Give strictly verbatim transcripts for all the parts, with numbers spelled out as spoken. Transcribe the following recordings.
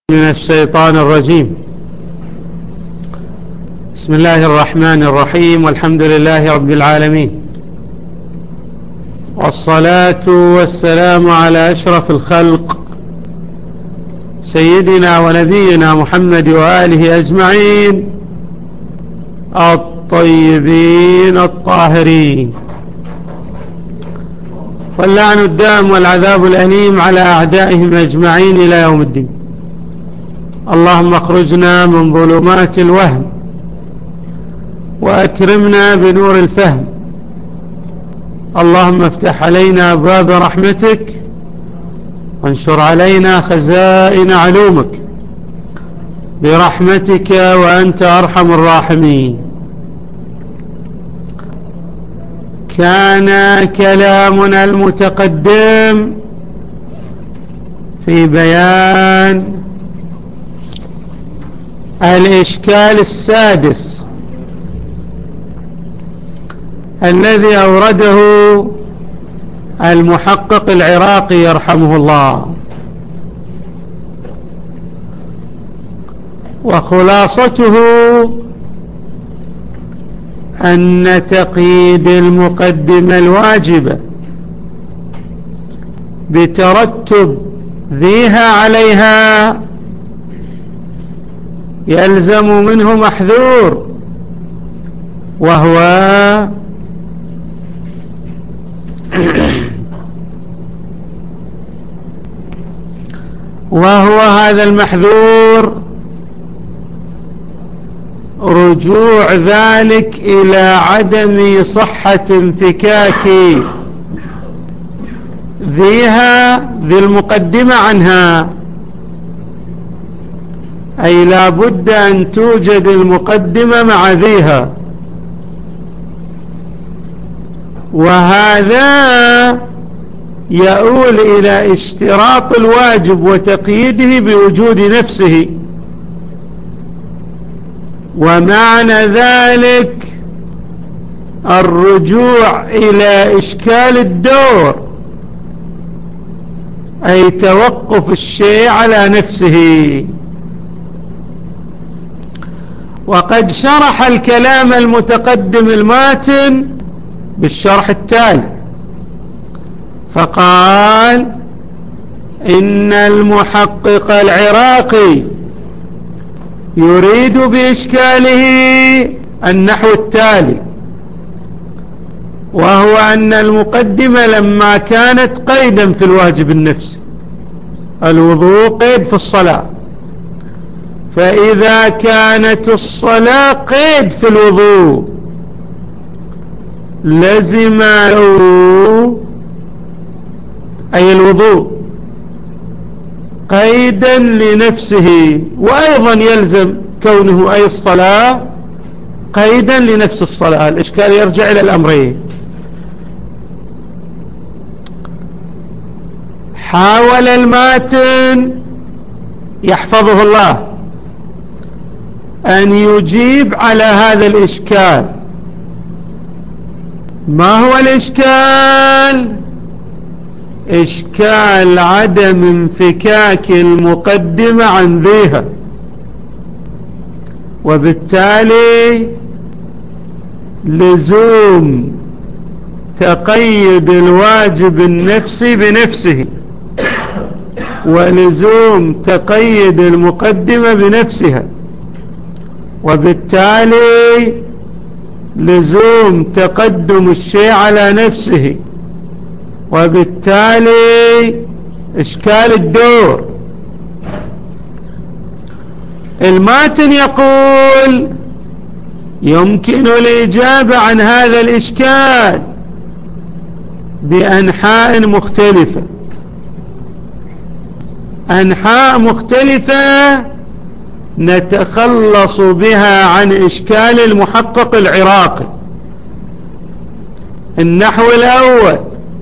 من الشيطان الرجيم. بسم الله الرحمن الرحيم، والحمد لله رب العالمين، والصلاة والسلام على أشرف الخلق سيدنا ونبينا محمد وآله أجمعين الطيبين الطاهرين، واللعن الدائم والعذاب الأليم على أعدائهم أجمعين إلى يوم الدين. اللهم اخرجنا من ظلمات الوهم وأكرمنا بنور الفهم. اللهم افتح علينا أبواب رحمتك وانشر علينا خزائن علومك برحمتك وأنت أرحم الراحمين. كان كلامنا المتقدم في بيان الإشكال السادس الذي أورده المحقق العراقي يرحمه الله، وخلاصته أن تقييد المقدمة الواجبة بترتب ذيها عليها يلزم منه محذور، وهو وهو هذا المحذور رجوع ذلك إلى عدم صحة انفكاك ذيها ذي المقدمة عنها، أي لا بد أن توجد المقدمة مع ذيها، وهذا يؤول إلى اشتراط الواجب وتقييده بوجود نفسه. ومعنى ذلك الرجوع إلى إشكال الدور، أي توقف الشيء على نفسه. وقد شرح الكلام المتقدم الماتن بالشرح التالي، فقال: إن المحقق العراقي يريد بإشكاله النحو التالي، وهو أن المقدمة لما كانت قيدا في الواجب النفسي، الوضوء قيد في الصلاة، فإذا كانت الصلاة قيد في الوضوء لزم أي الوضوء قيدا لنفسه، وأيضا يلزم كونه أي الصلاة قيدا لنفس الصلاة. الإشكال يرجع إلى الأمرين. حاول الماتن يحفظه الله أن يجيب على هذا الإشكال. ما هو الإشكال؟ إشكال عدم انفكاك المقدمة عن ذيها، وبالتالي لزوم تقيد الواجب النفسي بنفسه، ولزوم تقيد المقدمة بنفسها، وبالتالي لزوم تقدم الشيء على نفسه، وبالتالي إشكال الدور. الماتن يقول: يمكن الإجابة عن هذا الإشكال بأنحاء مختلفة، أنحاء مختلفة نتخلص بها عن إشكال المحقق العراقي. النحو الأول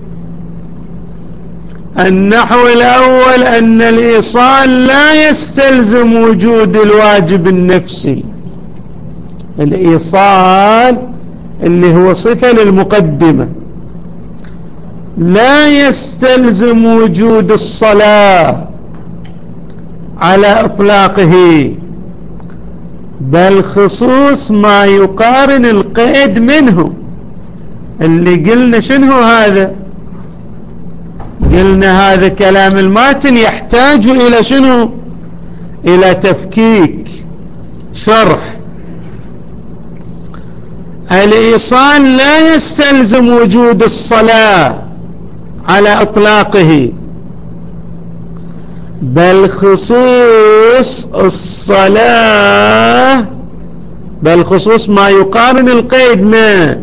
النحو الأول أن الإيصال لا يستلزم وجود الواجب النفسي. الإيصال اللي هو صفة للمقدمة لا يستلزم وجود الصلاة، على إطلاقه، بل خصوص ما يقارن القيد منه. اللي قلنا شنو هذا؟ قلنا هذا كلام الماتن يحتاج إلى شنو؟ إلى تفكيك، شرح. الإيصال لا يستلزم وجود الصلاة على إطلاقه، بل خصوص الصلاة، بل خصوص ما يقارن القيد ما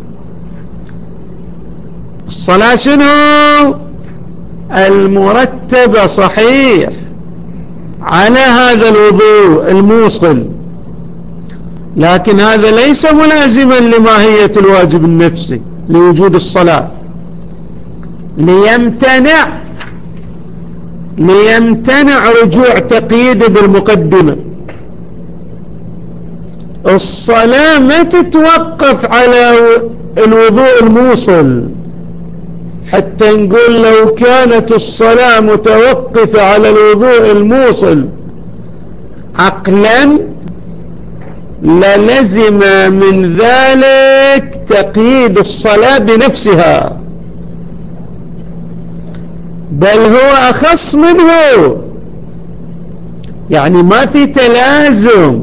الصلاة شنو؟ المرتبة صحيح على هذا الوضوء الموصل، لكن هذا ليس ملازما لماهية الواجب النفسي لوجود الصلاة. ليمتنع ليمتنع رجوع تقييد بالمقدمة. الصلاة ما تتوقف على الوضوء الموصل، حتى نقول لو كانت الصلاة متوقفة على الوضوء الموصل عقلا للزم من ذلك تقييد الصلاة بنفسها، بل هو أخص منه. يعني ما في تلازم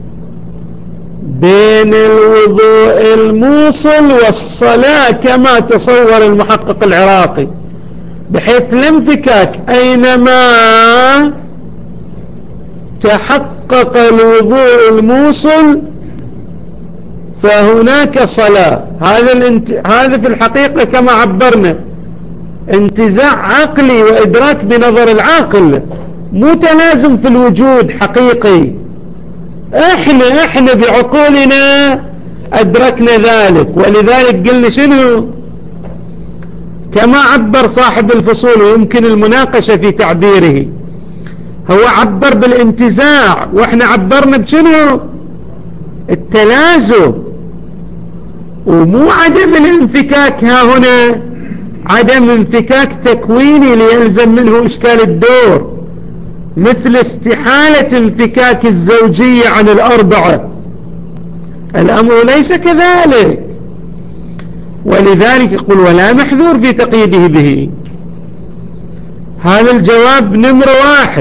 بين الوضوء الموصل والصلاة كما تصور المحقق العراقي، بحيث لا انفكاك أينما تحقق الوضوء الموصل فهناك صلاة. هذا الانت... هذا في الحقيقة كما عبرنا انتزاع عقلي وإدراك بنظر العاقل، مو تلازم في الوجود حقيقي. احنا احنا بعقولنا ادركنا ذلك، ولذلك قلنا شنو كما عبر صاحب الفصول، ويمكن المناقشة في تعبيره. هو عبر بالانتزاع واحنا عبرنا بشنو؟ التلازم، ومو عدم الانفكاك. ها هنا عدم انفكاك تكويني ليلزم منه إشكال الدور، مثل استحالة انفكاك الزوجية عن الأربعة. الأمر ليس كذلك، ولذلك يقول ولا محذور في تقييده به. هذا الجواب نمرة واحد.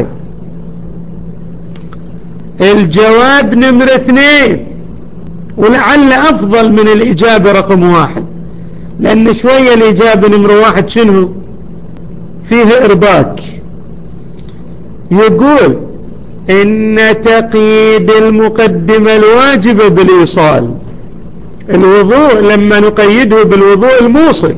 الجواب نمرة اثنين، ولعل أفضل من الإجابة رقم واحد، لأن شوية الإجابة نمرة واحد شنو فيه إرباك. يقول إن تقييد المقدمة الواجبة بالإيصال، الوضوء لما نقيده بالوضوء الموصل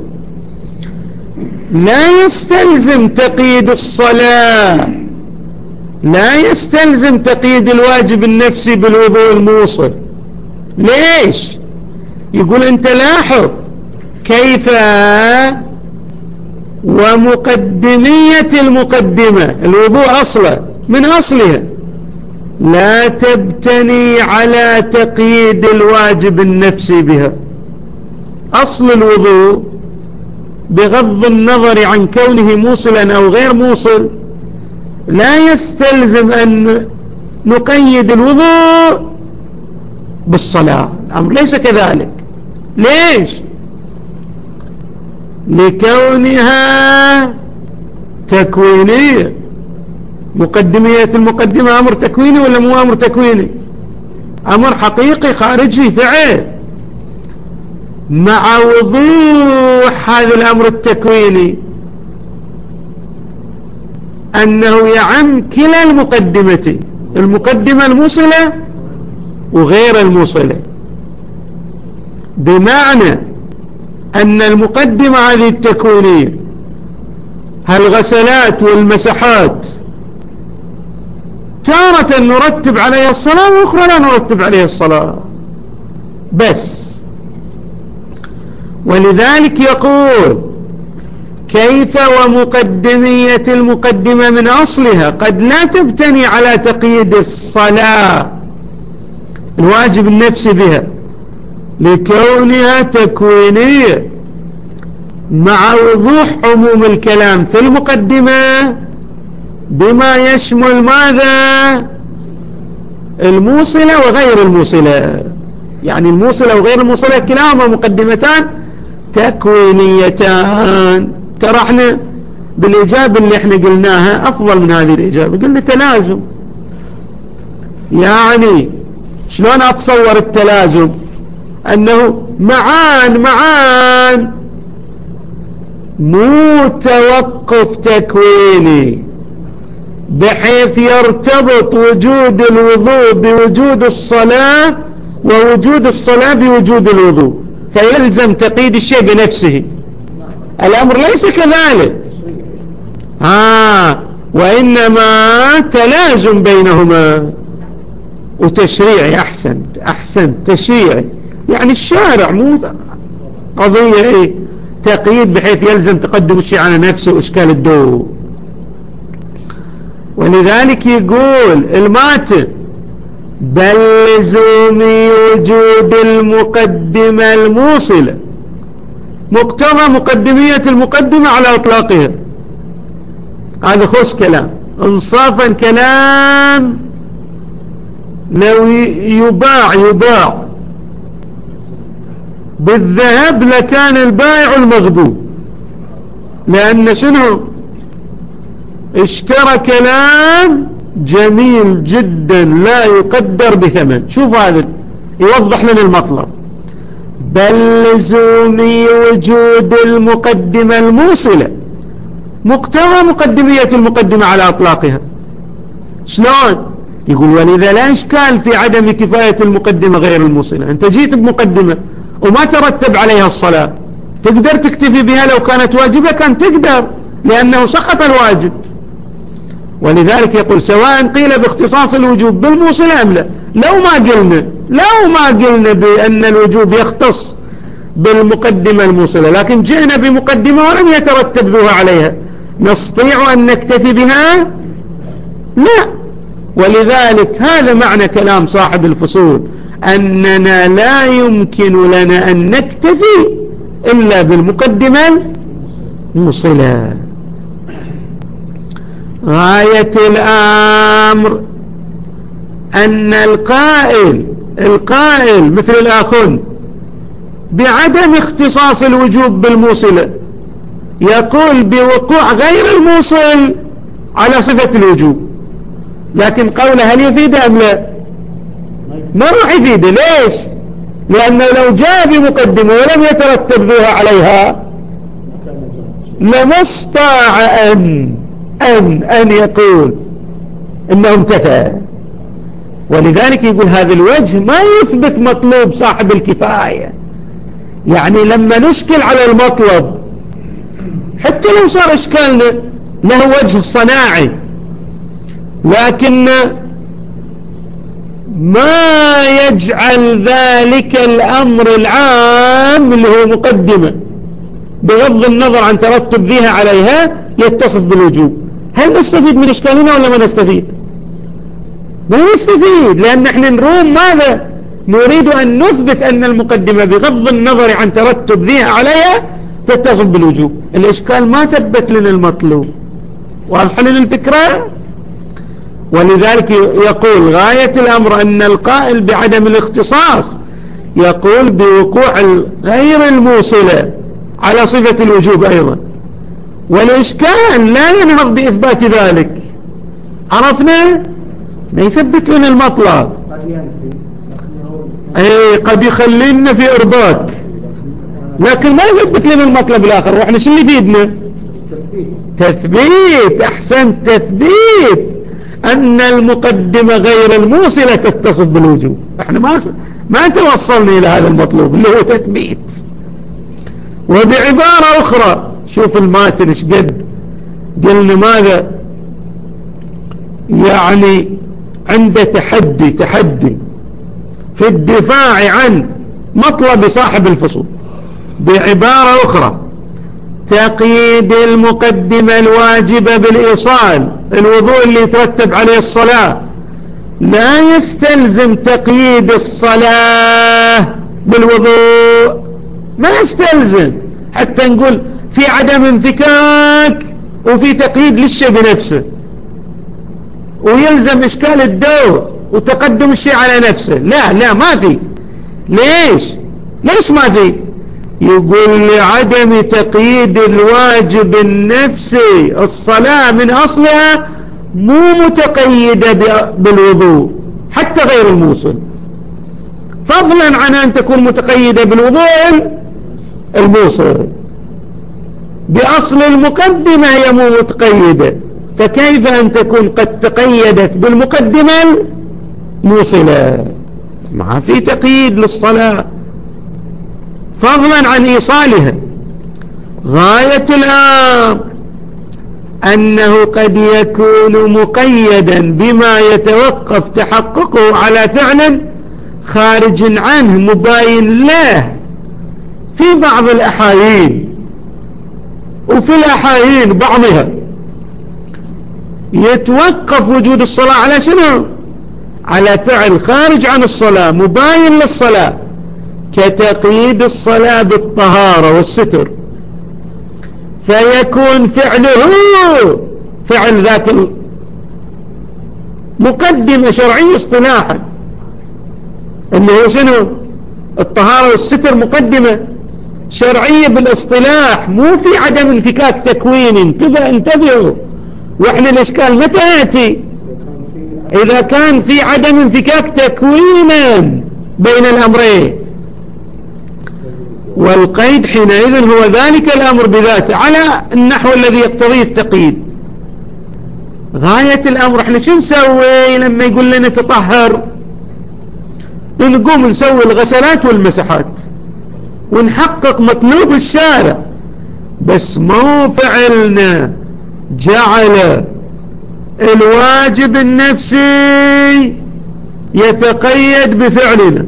لا يستلزم تقييد الصلاة، لا يستلزم تقييد الواجب النفسي بالوضوء الموصل. ليش؟ يقول انت لاحظ كيف ومقدمية المقدمة الوضوء أصلا من أصلها لا تبتني على تقييد الواجب النفسي بها. أصل الوضوء بغض النظر عن كونه موصلا أو غير موصل لا يستلزم أن نقيد الوضوء بالصلاة. الأمر ليس كذلك. ليش؟ لكونها تكوينية. مقدمية المقدمة أمر تكويني ولا مو أمر تكويني؟ أمر حقيقي خارجي فعل، مع وضوح هذا الأمر التكويني أنه يعم كلا المقدمتين، المقدمة الموصلة وغير الموصلة، بمعنى أن المقدمة هذه التكوينية هالغسلات والمسحات تارة نرتب عليها الصلاة وأخرى لا نرتب عليها الصلاة بس. ولذلك يقول كيف ومقدمية المقدمة من أصلها قد لا تبتني على تقييد الصلاة الواجب النفسي بها لكونها تكوينية، مع وضوح عموم الكلام في المقدمة بما يشمل ماذا؟ الموصلة وغير الموصلة. يعني الموصلة وغير الموصلة كلاهما مقدمتان تكوينيتان. ترى احنا بالإجابة اللي احنا قلناها أفضل من هذه الإجابة، قلنا تلازم. يعني شلون أتصور التلازم؟ أنه معان معان مو توقف تكويني بحيث يرتبط وجود الوضوء بوجود الصلاة ووجود الصلاة بوجود الوضوء فيلزم تقييد الشيء بنفسه. الأمر ليس كذلك، ها وإنما تلازم بينهما وتشريعي. أحسن أحسن تشريعي، يعني الشارع مو قضية إيه تقييد بحيث يلزم تقدم الشيء على نفسه وإشكال الضوء. ولذلك يقول الماتن بل لزوم وجود المقدمة الموصلة مقتضى مقدمية المقدمة على إطلاقها. هذا خص كلام انصافا كلام لو يباع يباع بالذهب لكان البائع المغبون، لأن شنو اشترى كلام جميل جدا لا يقدر بثمن. شوف هذا يوضح لنا المطلب. بل لزوم وجود المقدمة الموصلة مقتضى مقدمية المقدمة على أطلاقها. شلون؟ يقول ولذا لا إشكال في عدم كفاية المقدمة غير الموصلة. أنت جيت بمقدمة وما ترتب عليها الصلاة، تقدر تكتفي بها لو كانت واجبة؟ كان تقدر لأنه سقط الواجب. ولذلك يقول سواء قيل باختصاص الوجوب بالموصلة أم لا. لو ما قلنا لو ما قلنا بأن الوجوب يختص بالمقدمة الموصلة لكن جئنا بمقدمة ولم يترتب ذوها عليها، نستطيع أن نكتفي بها؟ لا. ولذلك هذا معنى كلام صاحب الفصول، أننا لا يمكن لنا أن نكتفي إلا بالمقدمة الموصلة. غاية الأمر أن القائل القائل مثل الآخر بعدم اختصاص الوجوب بالموصلة يقول بوقوع غير الموصل على صفة الوجوب، لكن قوله هل يفيد أم لا؟ ما راح يفيد. ليش؟ لأنه لو جاء بمقدمة ولم يترتب ذوها عليها لما استطاع أن أن أن يقول إنه امتثل. ولذلك يقول هذا الوجه ما يثبت مطلوب صاحب الكفاية. يعني لما نشكل على المطلب حتى لو صار إشكالنا له وجه صناعي، لكن ما يجعل ذلك الأمر العام اللي هو مقدمة بغض النظر عن ترتب ذيها عليها يتصف بالوجوب. هل نستفيد من إشكالنا ولا ما نستفيد؟ ما نستفيد، لأن احنا نروم ماذا؟ نريد أن نثبت أن المقدمة بغض النظر عن ترتب ذيها عليها تتصف بالوجوب. الإشكال ما ثبت لنا المطلوب. واضح لنا الفكرة؟ ولذلك يقول غاية الأمر أن القائل بعدم الاختصاص يقول بوقوع غير الموصلة على صفة الوجوب أيضا، والإشكال لا ينهض بإثبات ذلك. عرفنا؟ ما يثبت لنا المطلب. أي قد يخلينا في إرباك لكن ما يثبت لنا المطلب الآخر. وإحنا شو اللي يفيدنا؟ تثبيت. أحسن تثبيت أن المقدمة غير الموصلة تتصف بالوجوب. احنا ما ما توصلنا إلى هذا المطلوب اللي هو تثبيت. وبعبارة أخرى شوف الماتن ايش قد قلنا ماذا؟ يعني عنده تحدي تحدي في الدفاع عن مطلب صاحب الفصول. بعبارة أخرى تقييد المقدمة الواجبة بالإيصال الوضوء اللي يترتب عليه الصلاة لا يستلزم تقييد الصلاة بالوضوء، ما يستلزم. حتى نقول في عدم انفكاك وفي تقييد للشيء بنفسه. ويلزم إشكال الدور وتقدم الشيء على نفسه. لا لا ما في. ليش ليش ما في؟ يقول لعدم تقييد الواجب النفسي. الصلاة من أصلها مو متقيدة بالوضوء حتى غير الموصل، فضلا عن أن تكون متقيدة بالوضوء الموصل. بأصل المقدمة هي مو متقيدة، فكيف أن تكون قد تقيدت بالمقدمة الموصلة؟ ما في تقييد للصلاة فضلا عن إيصالها. غاية الأمر أنه قد يكون مقيدا بما يتوقف تحققه على فعل خارج عنه مباين له في بعض الأحايين، وفي الأحايين بعضها يتوقف وجود الصلاة على شنو؟ على فعل خارج عن الصلاة مباين للصلاة، كتقييد الصلاة بالطهارة والستر، فيكون فعله فعل ذات مقدمة شرعية اصطلاحا، انه شنو؟ الطهارة والستر مقدمة شرعية بالاصطلاح، مو في عدم انفكاك تكويني. انتبه انتبهوا. واحنا الاشكال متى يأتي؟ اذا كان في عدم انفكاك تكوينا بين الامرين، والقيد حينئذ هو ذلك الامر بذاته على النحو الذي يقتضيه التقييد. غاية الامر احنا شو نسوي لما يقول لنا تطهر؟ نقوم نسوي الغسلات والمسحات ونحقق مطلوب الشارع، بس مو فعلنا جعل الواجب النفسي يتقيد بفعلنا،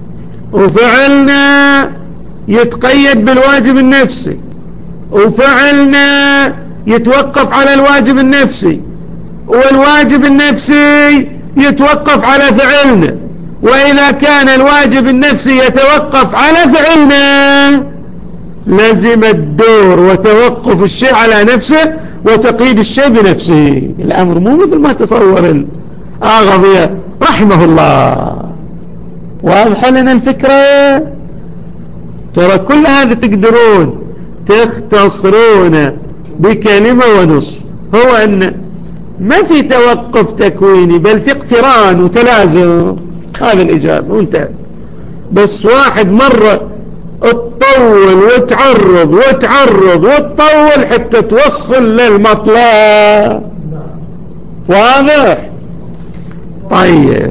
وفعلنا يتقيد بالواجب النفسي، وفعلنا يتوقف على الواجب النفسي، والواجب النفسي يتوقف على فعلنا. وإذا كان الواجب النفسي يتوقف على فعلنا لازم الدور وتوقف الشيء على نفسه وتقييد الشيء بنفسه. الأمر مو مثل ما تصور الآغاضية رحمه الله. واضح لنا الفكرة؟ ترى كل هذا تقدرون تختصرون بكلمة ونصف، هو أن ما في توقف تكويني بل في اقتران وتلازم. هذا الإجابة وانتهى. بس واحد مرة تطول وتعرض وتعرض وتطول حتى توصل للمطلب. واضح؟ طيب،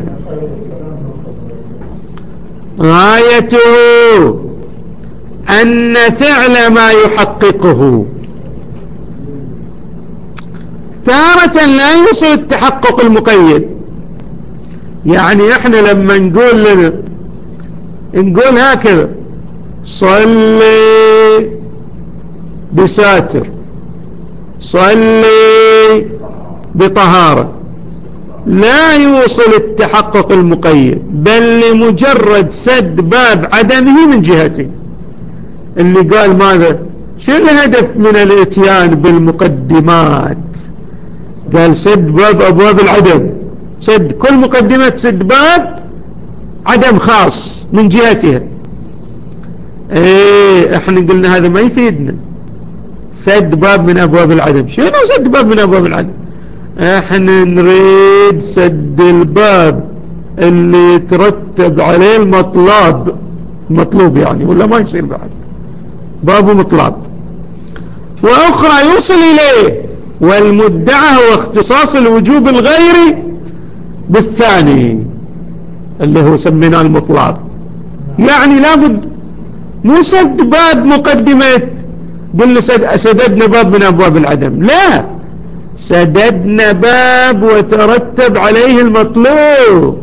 غايته أن فعل ما يحققه تارة لا يوصل التحقق المقيد. يعني احنا لما نقول لنا نقول هكذا صلي بساتر، صلي بطهارة، لا يوصل التحقق المقيد، بل لمجرد سد باب عدمه من جهته. اللي قال ماذا؟ شو الهدف من الاتيان بالمقدمات؟ قال سد باب أبواب العدم، سد كل مقدمة سد باب عدم خاص من جهتها. ايه احنا قلنا هذا ما يفيدنا. سد باب من أبواب العدم، شنو سد باب من أبواب العدم؟ احنا نريد سد الباب اللي يترتب عليه المطلب، المطلوب يعني، ولا ما يصير بعد باب مطلب. وأخرى يوصل إليه، والمدعى هو اختصاص الوجوب الغيري بالثاني اللي هو سميناه المطلب. يعني لابد مو سد باب مقدمة قلنا سددنا باب من أبواب العدم، لا، سددنا باب وترتب عليه المطلوب،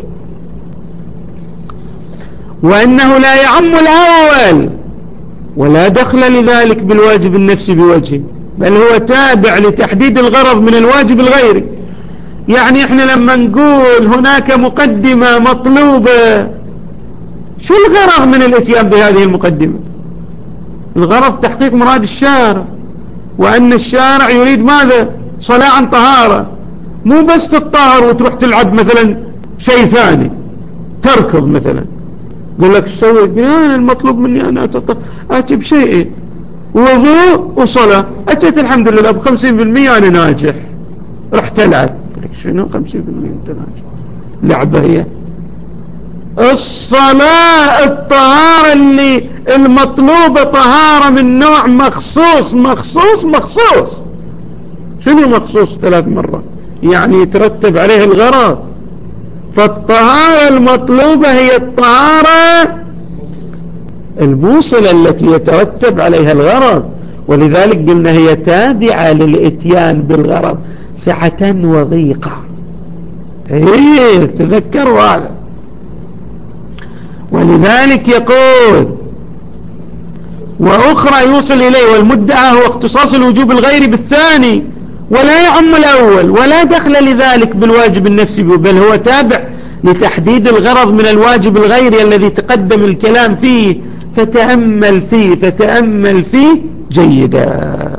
وأنه لا يعم الأول ولا دخل لذلك بالواجب النفسي بوجه، بل هو تابع لتحديد الغرض من الواجب الغيري. يعني احنا لما نقول هناك مقدمة مطلوبة، شو الغرض من الاتيان بهذه المقدمة؟ الغرض تحقيق مراد الشارع، وأن الشارع يريد ماذا؟ صلاة عن طهارة، مو بس تتطهر وتروح تلعب مثلا شيء ثاني، تركض مثلا. يقول لك ايش سويت؟ انا المطلوب مني انا اتي بشيء، وضوء وصلاة، اتيت الحمد لله بخمسين بالمية انا ناجح، رحت العب. شنو خمسين بالمية انت ناجح؟ لعبة هي؟ الصلاة الطهارة اللي المطلوبة طهارة من نوع مخصوص مخصوص مخصوص. شنو مخصوص؟ ثلاث مرات يعني يترتب عليه الغرض. فالطهارة المطلوبة هي الطهارة الموصلة التي يترتب عليها الغرض، ولذلك قلنا هي تابعة للإتيان بالغرض سعة وضيقة. ايه تذكروا هذا. ولذلك يقول وأخرى يوصل إليه، والمدعى هو اختصاص الوجوب الغيري بالثاني ولا يعم الأول، ولا دخل لذلك بالواجب النفسي، بل هو تابع لتحديد الغرض من الواجب الغيري الذي تقدم الكلام فيه. فتأمل فيه فتأمل فيه جيدا.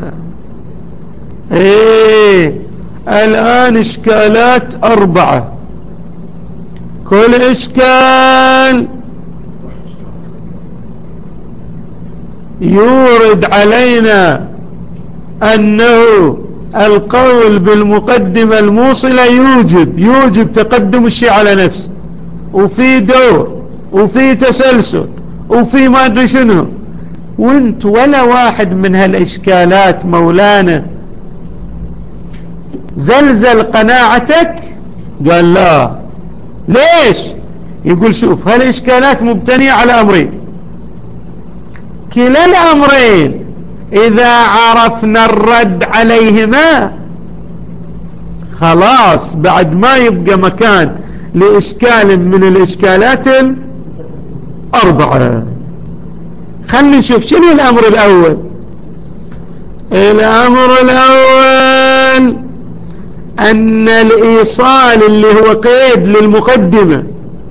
ايه الآن اشكالات أربعة، كل اشكال يورد علينا أنه القول بالمقدمة الموصلة يوجب يوجب تقدم الشيء على نفسه، وفي دور وفي تسلسل وفي ما أدري شنو. وانت ولا واحد من هالإشكالات مولانا زلزل قناعتك؟ قال لا. ليش؟ يقول شوف هالإشكالات مبتنية على أمرين، كلا الأمرين إذا عرفنا الرد عليهما خلاص بعد ما يبقى مكان لإشكال من الإشكالات الأربعة. خلنا نشوف شنو الأمر الأول. الأمر الأول أن الإيصال اللي هو قيد للمقدمة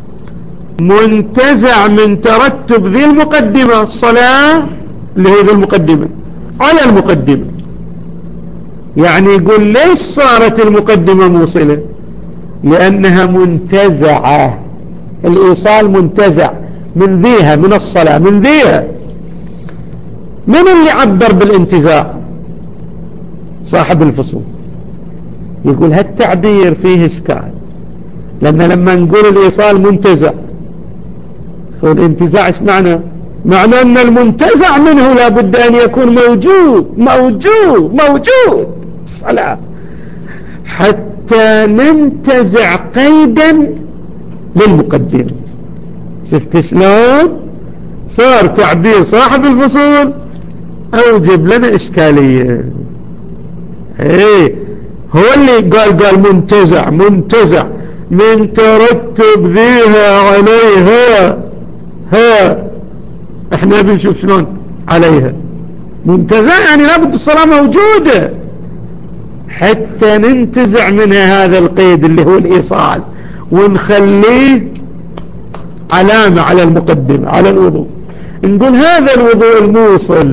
منتزع من ترتب ذي المقدمة، الصلاة اللي هي ذي المقدمة على المقدمة. يعني يقول ليش صارت المقدمة موصلة؟ لأنها منتزعة، الإيصال منتزع من ذيها، من الصلاة من ذيها. من اللي عبر بالانتزاع؟ صاحب الفصول. يقول هالتعبير فيه إشكال، لأن لما نقول الإيصال منتزع، فالانتزاع ايش معنى؟ معنى أن المنتزع منه لابد أن يكون موجود موجود موجود الصلاة، حتى ننتزع قيدا للمقدمة. شفت شلون صار تعبير صاحب الفصول أوجب لنا إشكالية. ايه هو اللي قال قال منتزع منتزع من ترتب ذيها عليها، ها احنا بنشوف شلون عليها منتزع، يعني لابد الصلاة موجودة حتى ننتزع منها هذا القيد اللي هو الإيصال ونخليه علامة على المقدمة على الوضوء. نقول هذا الوضوء الموصل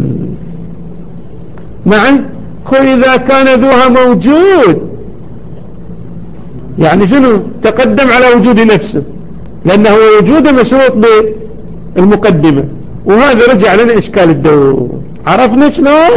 معي خو إذا كان ذوها موجود، يعني شنو؟ تقدم على وجود نفسه، لأنه وجوده مشروط بالمقدمة. وهذا رجع لنا إشكال الدور. عرفنا شلون؟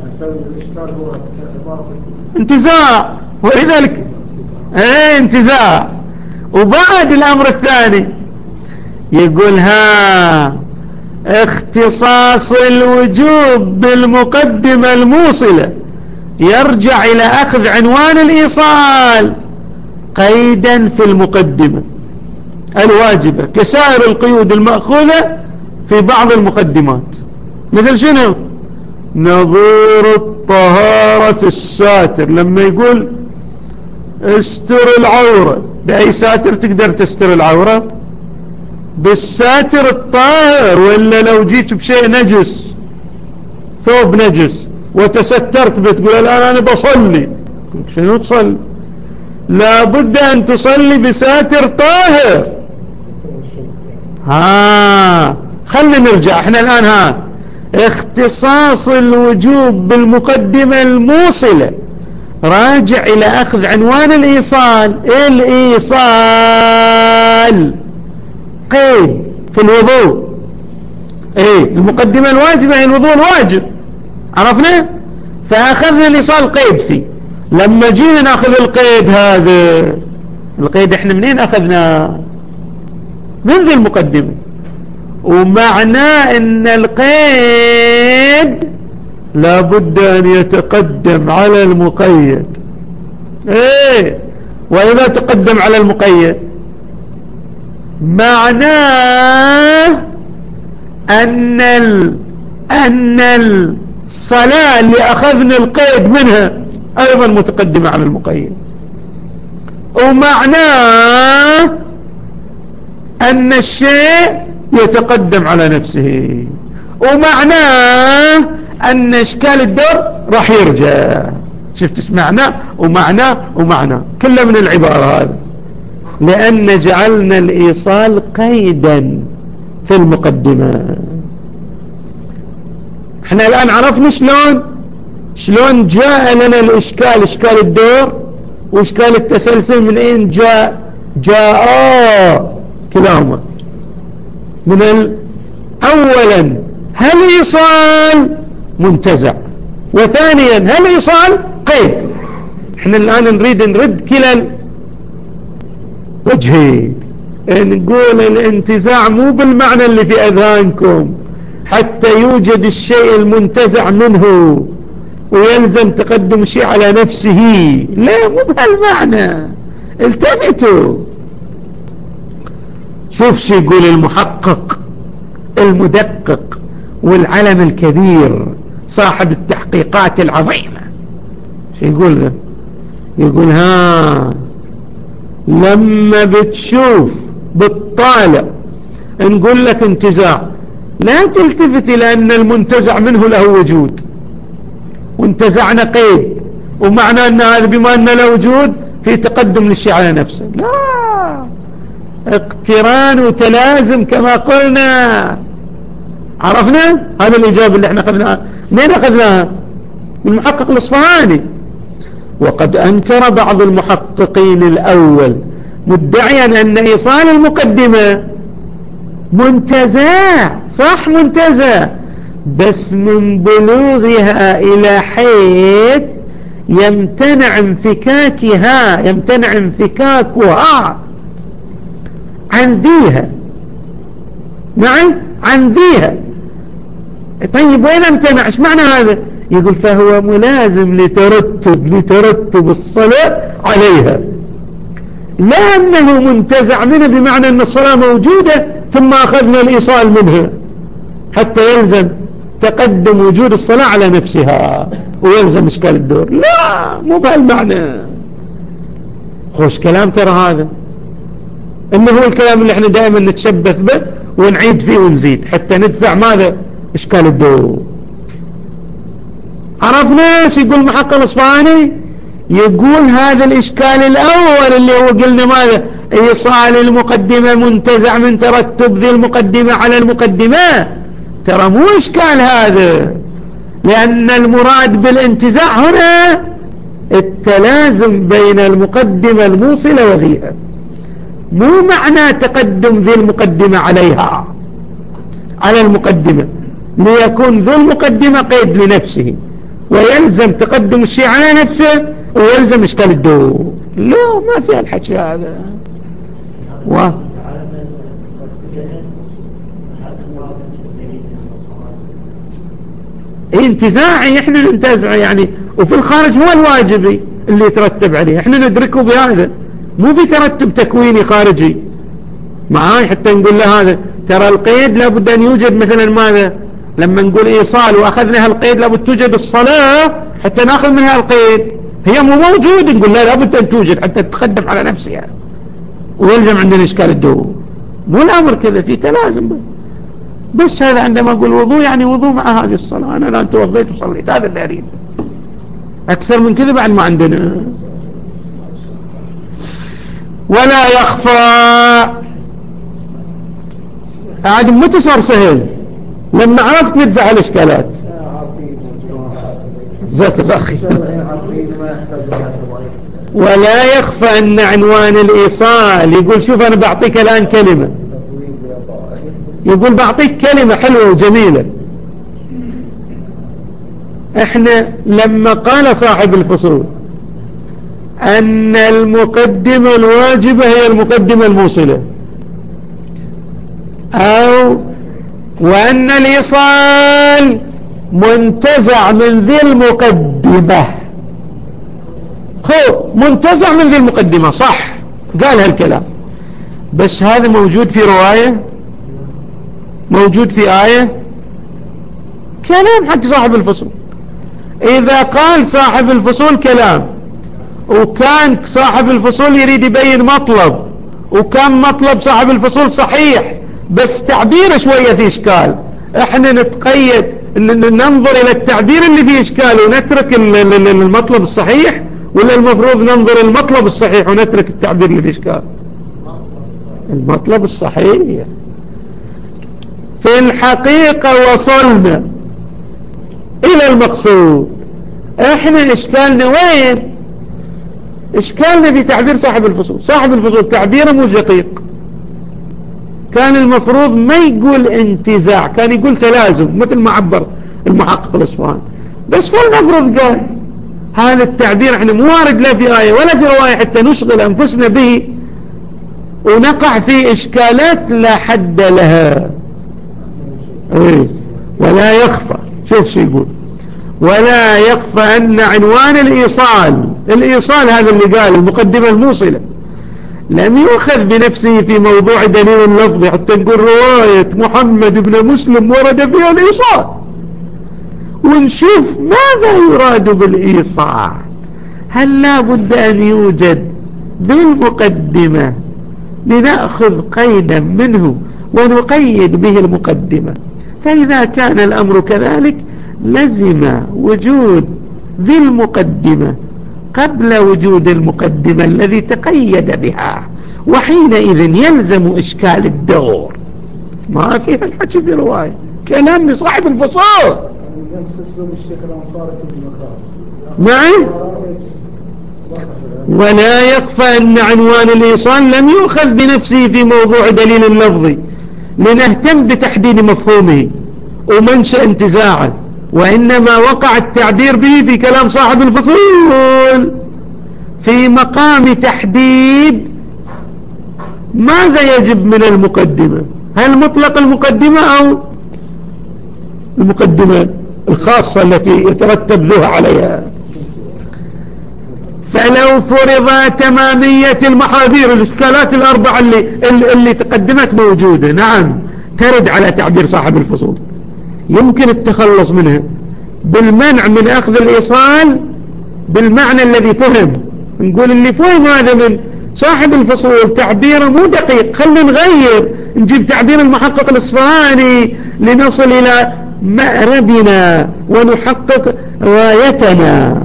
انتزاع، ولذلك ايه انتزاع. وبعد الأمر الثاني يقول ها اختصاص الوجوب بالمقدمة الموصلة يرجع إلى أخذ عنوان الإيصال قيدا في المقدمة الواجبة كسائر القيود المأخوذة في بعض المقدمات. مثل شنو؟ نظير الطهارة في الساتر، لما يقول استر العورة، بأي ساتر تقدر تستر العورة؟ بالساتر الطاهر. ولا لو جيت بشيء نجس، ثوب نجس وتسترت بتقول الآن أنا بصلي، شنو تصلي؟ لابد أن تصلي بساتر طاهر. ها خلنا نرجع احنا الآن. ها اختصاص الوجوب بالمقدمة الموصلة راجع إلى أخذ عنوان الإيصال. الإيصال قيد في الوضوء، إيه المقدمة الواجبة هي الوضوء الواجب، عرفنا؟ فأخذنا الإيصال قيد فيه. لما جينا نأخذ القيد هذا، القيد احنا منين أخذنا؟ من ذي المقدمة. ومعناه ان القيد لابد ان يتقدم على المقيد. ايه واذا تقدم على المقيد معناه ان ال... ان الصلاة اللي اخذنا القيد منها ايضا متقدمة على المقيد. ومعناه ان الشيء يتقدم على نفسه، ومعناه ان اشكال الدور راح يرجع. شفت ايش معناه ومعناه ومعناه كله من العبارة هذا، لان جعلنا الايصال قيدا في المقدمة. احنا الان عرفنا شلون شلون جاء لنا الاشكال، اشكال الدور واشكال التسلسل من اين جاء؟ جاء كلاهما من ال... اولا هل ايصال منتزع، وثانيا هل ايصال قيد. احنا الان نريد نرد كلا الوجهين، نقول الانتزاع مو بالمعنى اللي في اذهانكم حتى يوجد الشيء المنتزع منه ويلزم تقدم الشيء على نفسه، لا مو بهالمعنى. التفتوا شوف شو يقول المحقق المدقق والعلم الكبير صاحب التحقيقات العظيمة. شو يقول ذا؟ يقول ها لما بتشوف بالطالع نقول لك انتزاع، لا تلتفت إلى أن المنتزع منه له وجود وانتزعنا قيد، ومعنى أن هذا بما أن له وجود في تقدم للشيء على نفسه. لا، اقتران وتلازم كما قلنا. عرفنا هذا الإجابة اللي احنا أخذناها منين أخذناها؟ من المحقق الإصفهاني. وقد أنكر بعض المحققين الأول مدعيا أن إيصال المقدمة منتزع، صح منتزع، بس من بلوغها إلى حيث يمتنع انفكاكها يمتنع انفكاكها عن ذيها. نعم عن ذيها. طيب وين امتنع؟ ايش معنى هذا؟ يقول فهو ملازم لترتب لترتب الصلاة عليها، لا أنه منتزع منها بمعنى أن الصلاة موجودة ثم أخذنا الإيصال منها حتى يلزم تقدم وجود الصلاة على نفسها ويلزم إشكال الدور. لا مو بهالمعنى. خوش كلام ترى هذا، إنه هو الكلام اللي احنا دائما نتشبث به ونعيد فيه ونزيد حتى ندفع ماذا؟ إشكال الدور. عرفنا ايش يقول محقق الإصفهاني؟ يقول هذا الإشكال الأول اللي هو قلنا ماذا؟ إيصال المقدمة منتزع من ترتب ذي المقدمة على المقدمة، ترى مو إشكال هذا، لأن المراد بالانتزاع هنا التلازم بين المقدمة الموصلة وذيها، مو معنى تقدم ذي المقدمة عليها على المقدمة ليكون ذي المقدمة قيد لنفسه ويلزم تقدم الشيء على نفسه ويلزم إشكال الدور. لا ما فيها الحكي هذا. و انتزاعي احنا ننتزع يعني، وفي الخارج هو الواجبي اللي يترتب عليه، احنا ندركه بهذا، مو في ترتب تكويني خارجي معاي حتى نقول له هذا. ترى القيد لابد أن يوجد مثلا ماذا؟ لما نقول إيصال وأخذنا هالقيد لابد توجد الصلاة حتى نأخذ منها القيد، هي مو موجود نقول لا لابد أن توجد حتى تتقدم على نفسها ويلزم عندنا إشكال الدور. مو الأمر كذا، في تلازم بس, بس هذا عندما أقول وضوء يعني وضوء مع هذه الصلاة، أنا الآن توضيت وصليت، هذا اللي أريد، أكثر من كذا بعد ما عندنا. ولا يخفى عاد متى صار سهل؟ لما عرفت ندفع الاشكالات. جزاك الله خير. ولا يخفى أن عنوان الإيصال يقول شوف أنا بعطيك الآن كلمة، يقول بعطيك كلمة حلوة وجميلة. احنا لما قال صاحب الفصول أن المقدمة الواجبة هي المقدمة الموصلة، أو وأن الإيصال منتزع من ذي المقدمة، خو منتزع من ذي المقدمة، صح، قال هالكلام، بس هذا موجود في رواية، موجود في آية، كلام حق صاحب الفصول. إذا قال صاحب الفصول كلام وكان صاحب الفصول يريد يبين مطلب، وكان مطلب صاحب الفصول صحيح بس تعبير شوية في إشكال، احنا نتقيد ننظر إلى التعبير اللي فيه إشكال ونترك المطلب الصحيح، ولا المفروض ننظر المطلب الصحيح ونترك التعبير اللي فيه إشكال؟ المطلب الصحيح. في الحقيقة وصلنا إلى المقصود، احنا إشكالنا وين؟ إشكالنا في تعبير صاحب الفصول. صاحب الفصول تعبيره مو دقيق، كان المفروض ما يقول انتزاع، كان يقول تلازم مثل ما عبر المحقق الإصفهاني، بس فالمفروض قال هذا التعبير احنا مو وارد لا في آية ولا في رواية حتى نشغل أنفسنا به ونقع في إشكالات لا حد لها. ايه ولا يخفى، شوف شو يقول، ولا يخفى أن عنوان الإيصال، الإيصال هذا اللي قال المقدمة الموصلة، لم يؤخذ بنفسه في موضوع دليل اللفظ حتى نقول رواية محمد بن مسلم ورد فيها الإيصال، ونشوف ماذا يراد بالإيصال. هل لا بد أن يوجد بالمقدمة لنأخذ قيدا منه ونقيد به المقدمة؟ فإذا كان الأمر كذلك لزم وجود ذي المقدمة قبل وجود المقدمة الذي تقيد بها، وحينئذ يلزم إشكال الدور. ما فيها الحكي في رواية، كلام لصاحب الفصول. نعم. ولا يخفى أن عنوان الإيصال لم يؤخذ بنفسه في موضوع دليل اللفظ لنهتم بتحديد مفهومه ومنشأ انتزاعه، وإنما وقع التعبير به في كلام صاحب الفصول في مقام تحديد ماذا يجب من المقدمة، هل مطلق المقدمة أو المقدمة الخاصة التي يترتب ذوها عليها. فلو فرض تمامية المحاذير، الإشكالات الأربعة اللي, اللي تقدمت موجودة، نعم ترد على تعبير صاحب الفصول، يمكن التخلص منها بالمنع من أخذ الإيصال بالمعنى الذي فهم. نقول اللي فهم هذا من صاحب الفصول تعبيره مو دقيق، خلنا نغير نجيب تعبير المحقق الإصفهاني لنصل إلى مأربنا ونحقق غايتنا.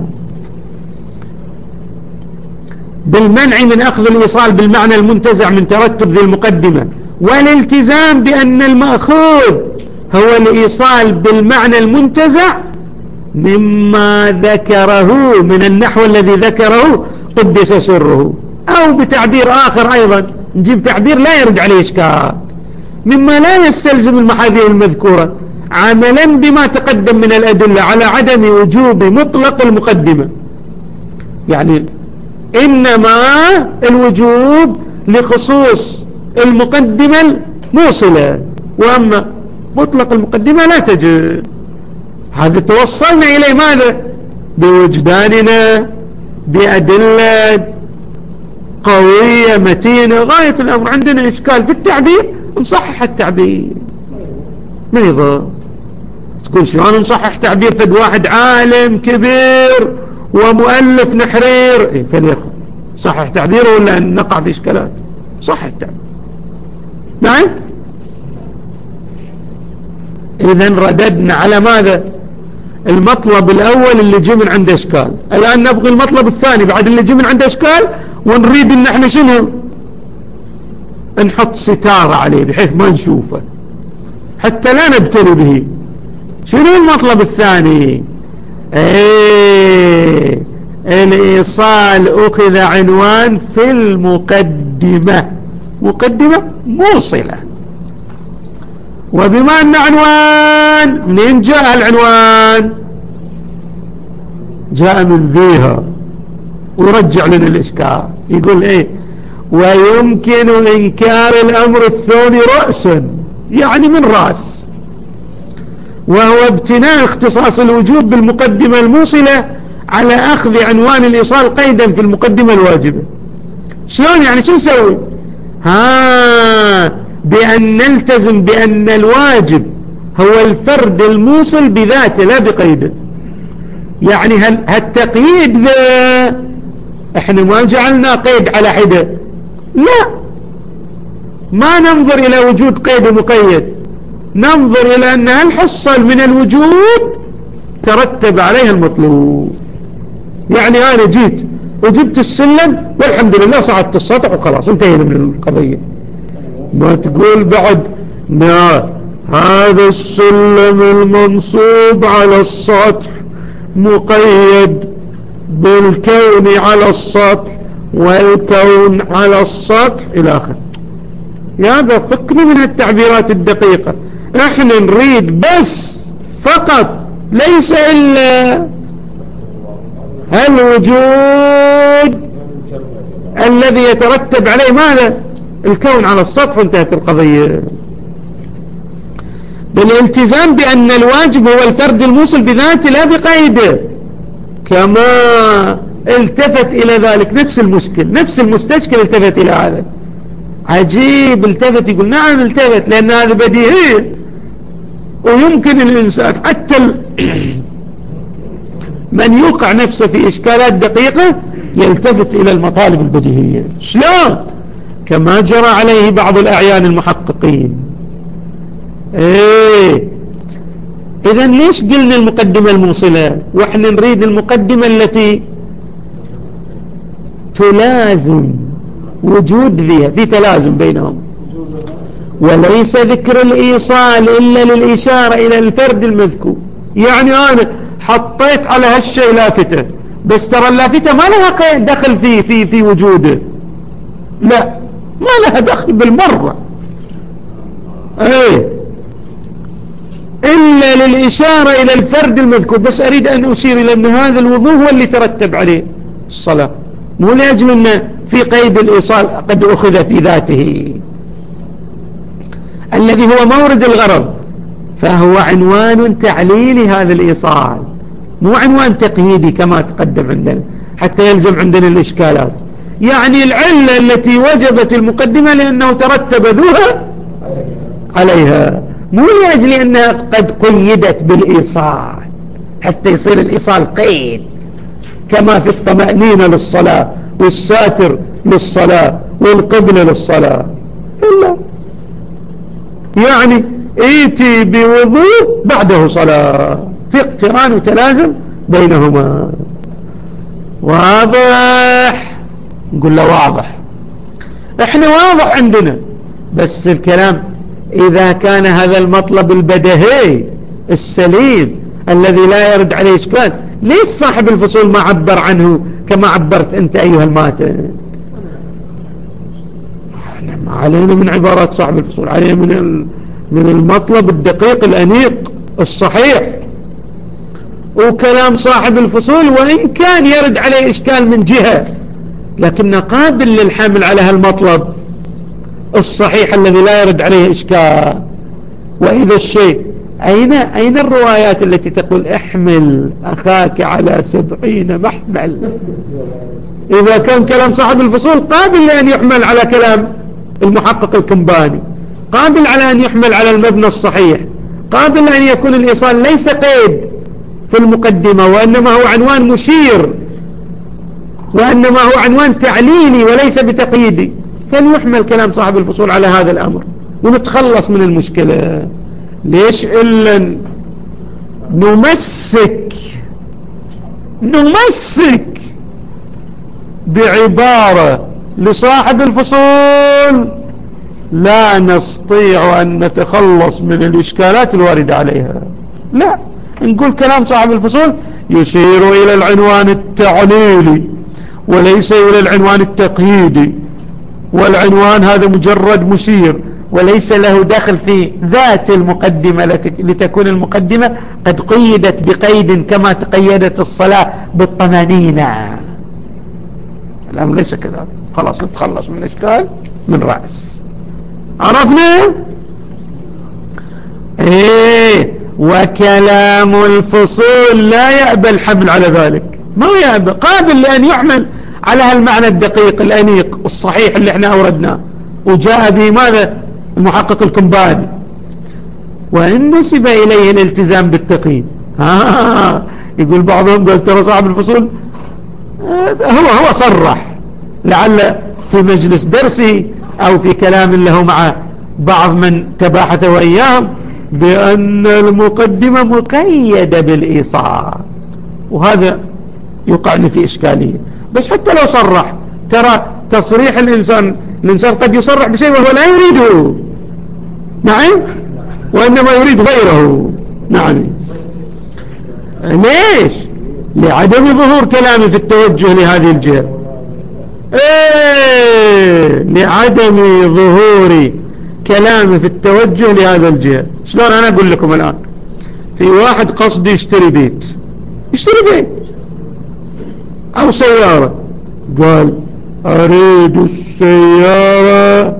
بالمنع من أخذ الإيصال بالمعنى المنتزع من ترتب ذي المقدمة، والالتزام بأن المأخوذ هو الإيصال بالمعنى المنتزع مما ذكره من النحو الذي ذكره قدس سره، أو بتعبير آخر أيضا نجيب تعبير لا يرد عليه إشكال، مما لا يستلزم المحاذير المذكورة عملا بما تقدم من الأدلة على عدم وجوب مطلق المقدمة. يعني إنما الوجوب لخصوص المقدمة الموصلة، وأما مطلق المقدمة لا تجب. هذا توصلنا إليه ماذا؟ بوجداننا بأدلة قوية متينة. غاية الأمر عندنا إشكال في التعبير، نصحح التعبير، ما يضر تقول شلون نصحح تعبير فد واحد عالم كبير ومؤلف نحرير، إيه فليكن صحح تعبيره ولا نقع في إشكالات؟ صحح التعبير. نعم. إذن رددنا على ماذا؟ المطلب الأول اللي جي من عنده إشكال، الآن نبغي المطلب الثاني بعد اللي جي من عنده إشكال، ونريد إن احنا شنو نحط ستارة عليه بحيث ما نشوفه حتى لا نبتلي به. شنو المطلب الثاني؟ ايه الإيصال أخذ عنوان في المقدمة، مقدمة موصلة. وبما أن عنوان، منين جاء العنوان؟ جاء من ذيها. ورجع لنا الإشكال، يقول ايه ويمكن إنكار الأمر الثاني رأسا، يعني من رأس، وهو ابتناء اختصاص الوجوب بالمقدمة الموصلة على أخذ عنوان الإيصال قيدا في المقدمة الواجبة. شلون يعني؟ شو نسوي؟ ها بأن نلتزم بأن الواجب هو الفرد الموصل بذاته لا بقيده. يعني هالتقييد ذا احنا ما جعلنا قيد على حدة، لا، ما ننظر إلى وجود قيد ومقيد، ننظر إلى أن هل حصل من الوجود ترتب عليها المطلوب. يعني أنا جيت وجبت السلم والحمد لله صعدت السطح وخلاص انتهينا من القضية. ما تقول بعد لا، هذا السلم المنصوب على السطح مقيد بالكون على السطح والكون على السطح إلى آخر. يا هذا فكني من التعبيرات الدقيقة. احنا نريد بس فقط ليس إلا الوجود الذي يترتب عليه ماذا؟ الكون على السطح، وانتهت القضية. بالالتزام بأن الواجب هو الفرد الموصل بذاته لا بقيده، كما التفت إلى ذلك نفس المشكل، نفس المستشكل التفت إلى هذا. عجيب، التفت، يقول نعم التفت، لأن هذا بديهي. ويمكن الإنسان حتى من يوقع نفسه في إشكالات دقيقة يلتفت إلى المطالب البديهية. شلون؟ كما جرى عليه بعض الأعيان المحققين. ايه إذن ليش قلنا المقدمة الموصلة وإحنا نريد المقدمة التي تلازم وجود ذيها، في تلازم بينهم، وليس ذكر الإيصال إلا للإشارة إلى الفرد المذكور. يعني أنا حطيت على هالشيء لافتة، بس ترى اللافتة ما لها دخل في في في وجوده، لا، ما لها دخل بالمرة، ايه إلا للإشارة إلى الفرد المذكور. بس أريد أن أشير إلى أن هذا الوضوء هو اللي ترتب عليه الصلاة، مو لأجل أن في قيد الإيصال قد أخذ في ذاته الذي هو مورد الغرض، فهو عنوان تعليلي هذا الإيصال، مو عنوان تقييدي كما تقدم عندنا حتى يلزم عندنا الإشكالات. يعني العلة التي وجبت المقدمة لأنه ترتب ذوها عليها، مو لأجل أنها قد قيدت بالإيصال حتى يصير الإيصال قيد، كما في الطمأنينة للصلاة والساتر للصلاة والقبلة للصلاة. إلا يعني ايتي بوضوء بعده صلاة، في اقتران وتلازم بينهما. واضح؟ نقول له واضح، احنا واضح عندنا، بس الكلام إذا كان هذا المطلب البديهي السليم الذي لا يرد عليه إشكال، ليش صاحب الفصول ما عبر عنه كما عبرت أنت أيها الماتن؟ ما علينا من عبارات صاحب الفصول، علينا من من المطلب الدقيق الأنيق الصحيح. وكلام صاحب الفصول وإن كان يرد عليه إشكال من جهة، لكنه قابل للحمل على هالمطلب الصحيح الذي لا يرد عليه إشكال. وإذا الشيء أين أين الروايات التي تقول احمل أخاك على سبعين محمل؟ إذا كان كلام صاحب الفصول قابل لأن يحمل على كلام المحقق الكنباني، قابل على أن يحمل على المبنى الصحيح، قابل أن يكون الإيصال ليس قيد في المقدمة وإنما هو عنوان مشير، وإنما هو عنوان تعليلي وليس بتقييدي، فليحمل كلام صاحب الفصول على هذا الأمر ونتخلص من المشكلة. ليش إلا نمسك نمسك بعبارة لصاحب الفصول لا نستطيع أن نتخلص من الإشكالات الواردة عليها؟ لا، نقول كلام صاحب الفصول يشير إلى العنوان التعليلي وليس إلى العنوان التقييدي، والعنوان هذا مجرد مشير وليس له دخل في ذات المقدمة، لتكون المقدمة قد قيدت بقيد كما تقيدت الصلاة بالطمانينة. الأمر ليس كذا. خلاص نتخلص من الإشكال من رأس. عرفنا؟ ايه. وكلام الفصول لا يأبى الحمل على ذلك، ما يأبى، قابل لأن يعمل على هالمعنى الدقيق الأنيق الصحيح اللي احنا أوردناه، وجاء به ماذا المحقق الكمبادي. وإن نسب إليه الالتزام بالتقييد، ها يقول بعضهم قال ترى صاحب الفصول هو هو صرح لعل في مجلس درسه أو في كلام له مع بعض من تباحث وإياهم بأن المقدمة مقيدة بالإيصال، وهذا يوقعني في إشكالية. بس حتى لو صرح، ترى تصريح الإنسان الإنسان قد يصرح بشيء وهو لا يريده، نعم، وإنما يريد غيره. نعم. ليش؟ لعدم ظهور كلامي في التوجه لهذه الجهة. ايه، لعدم ظهور كلامي في التوجه لهذا الجهة. شلون انا اقول لكم الان؟ في واحد قصد يشتري بيت، يشتري بيت او سيارة، قال اريد السيارة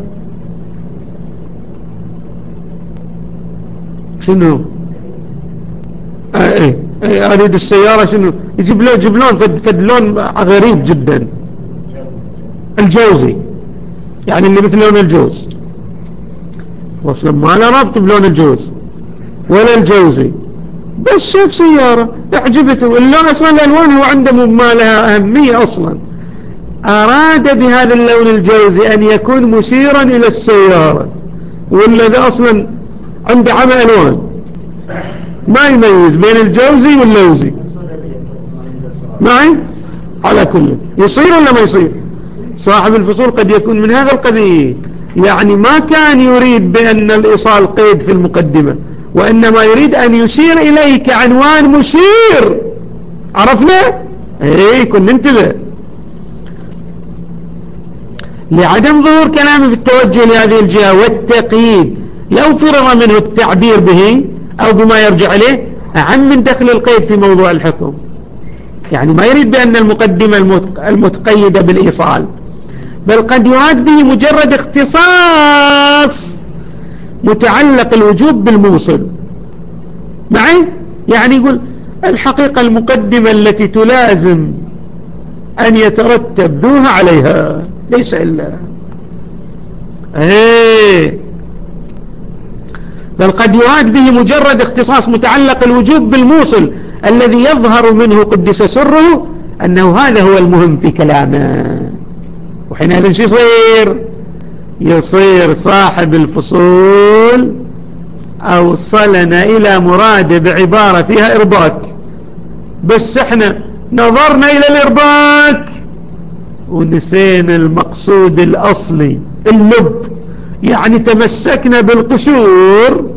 شنو آه ايه, ايه اريد السيارة شنو، يجيب له يجيب لون فد, فد لون غريب جدا، الجوزي، يعني اللي مثل لون الجوز، واصلا ما له رابط بلون الجوز ولا الجوزي، بس شاف سيارة اعجبته، واللون اصلا الالوان هو عنده ما لها اهمية اصلا، اراد بهذا اللون الجوزي ان يكون مشيرا الى السيارة، والذي اصلا عنده عمى الوان ما يميز بين الجوزي واللوزي. معي؟ على كل يصير ولا ما يصير؟ صاحب الفصول قد يكون من هذا القبيل، يعني ما كان يريد بأن الإيصال قيد في المقدمة، وإنما يريد أن يشير إليه كعنوان مشير. عرفنا؟ ايه، كن ننتبه. لعدم ظهور كلامه في التوجه لهذه الجهة والتقييد، لو فرغ منه التعبير به أو بما يرجع إليه عن من دخل القيد في موضوع الحكم، يعني ما يريد بأن المقدمة المتقيدة بالإيصال، بل قد يراد به مجرد اختصاص متعلق الوجوب بالموصل. معي؟ يعني يقول الحقيقة المقدمة التي تلازم أن يترتب ذوها عليها، ليس إلا ايه. بل قد يراد به مجرد اختصاص متعلق الوجوب بالموصل الذي يظهر منه قدس سره أنه هذا هو المهم في كلامه، وحينئذ شو يصير؟ يصير صاحب الفصول أوصلنا إلى مراده بعبارة فيها إرباك، بس احنا نظرنا إلى الإرباك ونسينا المقصود الأصلي اللب، يعني تمسكنا بالقشور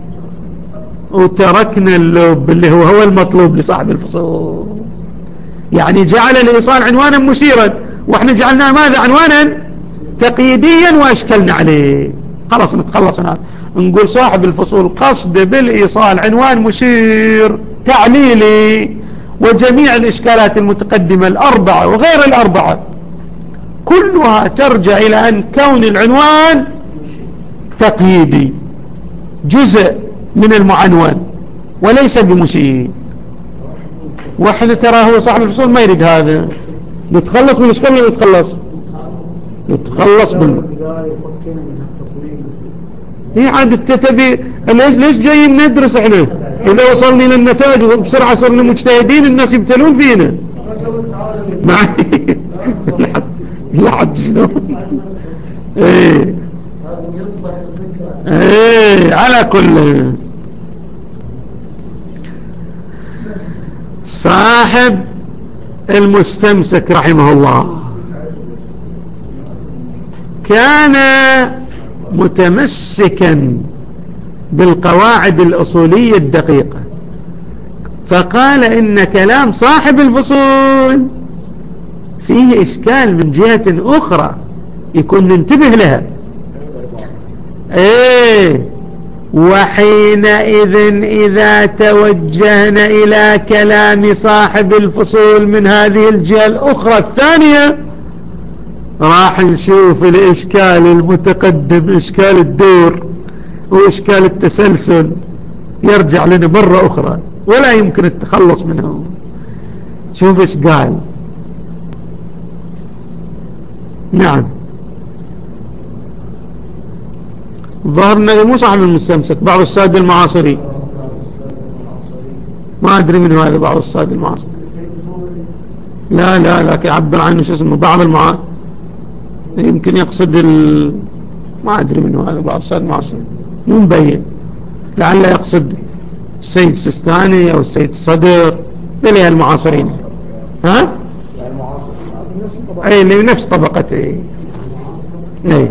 وتركنا اللب اللي هو هو المطلوب لصاحب الفصول. يعني جعل الإيصال عنوانا مشيرا، واحنا جعلناه ماذا؟ عنوانا تقييديا، واشكلنا عليه. خلاص نتخلص من هذا، نقول صاحب الفصول قصد بالإيصال عنوان مشير تعليلي، وجميع الإشكالات المتقدمة الأربعة وغير الأربعة كلها ترجع إلى أن كون العنوان تقييدي، جزء من المعنون وليس بمشير. واحنا ترى هو صاحب الفصول ما يريد هذا. نتخلص من الإشكال ولا نتخلص؟ نتخلص من هي عادة تبي. ليش ليش جايين ندرس احنا؟ إذا وصلنا للنتائج وبسرعة صرنا مجتهدين الناس يبتلون فينا. معي لا حد شنو ايه ايه. على كل صاحب المستمسك رحمه الله كان متمسكا بالقواعد الأصولية الدقيقة، فقال إن كلام صاحب الفصول فيه إشكال من جهة أخرى يكون ننتبه لها. إيه وحينئذ إذا توجهنا إلى كلام صاحب الفصول من هذه الجهة الأخرى الثانية راح نشوف الإشكال المتقدم، إشكال الدور وإشكال التسلسل يرجع لنا مرة أخرى ولا يمكن التخلص منه. شوف إيش قال. نعم ظهرنا مو صاحب المستمسك، بعض السادة المعاصرين، ما أدري من هذا بعض السادة المعاصرين، لا لا لا يعبر عنه شو اسمه بعض المعاصرين، يمكن يقصد ال... ما أدري منه هذا بعض السادة المعاصرين، مو مبين، لعل يقصد السيد السيستاني أو السيد الصدر بليه المعاصرين. ها أي اللي نفس طبقته. أي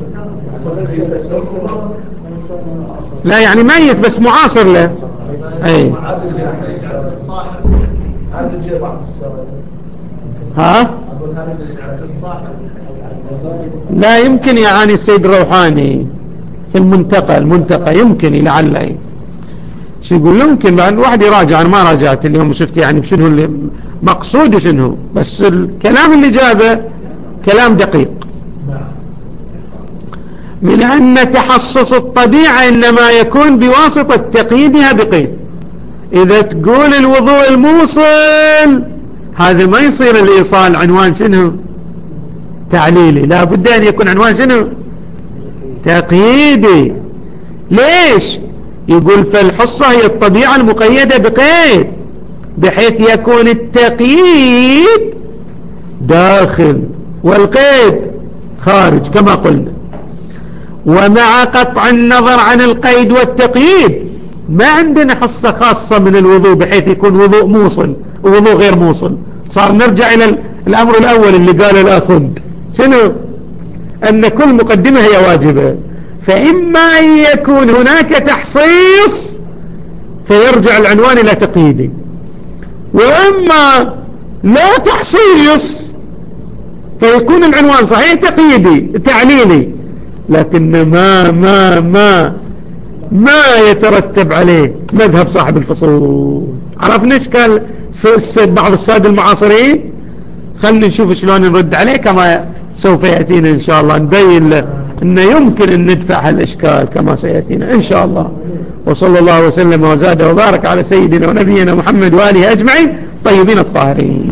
لا يعني ميت بس معاصر له. أي ها لا يمكن يعني السيد الروحاني في المنتقى المنتقى يمكن لعل شو يقول يمكن بعد واحد يراجع. أنا ما راجعت اليوم شفت يعني بشنو اللي مقصود شنو، بس الكلام اللي جابه كلام دقيق من أن تحصص الطبيعة إنما يكون بواسطة تقييدها بقيد. إذا تقول الوضوء الموصل هذا ما يصير الإيصال عنوان شنو تعليلي، لا بد أن يكون عنوان شنو تقييدي. ليش؟ يقول فالحصة هي الطبيعة المقيدة بقيد بحيث يكون التقييد داخل والقيد خارج كما قلنا. ومع قطع النظر عن القيد والتقييد ما عندنا حصة خاصة من الوضوء بحيث يكون وضوء موصل ووضوء غير موصل. صار نرجع إلى الأمر الأول اللي قال الآخذ شنو أن كل مقدمة هي واجبة. فإما أن يكون هناك تحصيص فيرجع العنوان إلى تقييدي، وإما لا تحصيص فيكون العنوان صحيح تقييدي تعليلي لكن ما ما ما ما يترتب عليه مذهب صاحب الفصول. عرفنا ايش قال بعض السادة المعاصرين؟ خلينا نشوف شلون نرد عليه كما سوف يأتينا إن شاء الله، نبين له أنه يمكن أن ندفع هالإشكال كما سيأتينا إن شاء الله. وصلى الله وسلم وزاد وبارك على سيدنا ونبينا محمد وآله أجمعين طيبين الطاهرين.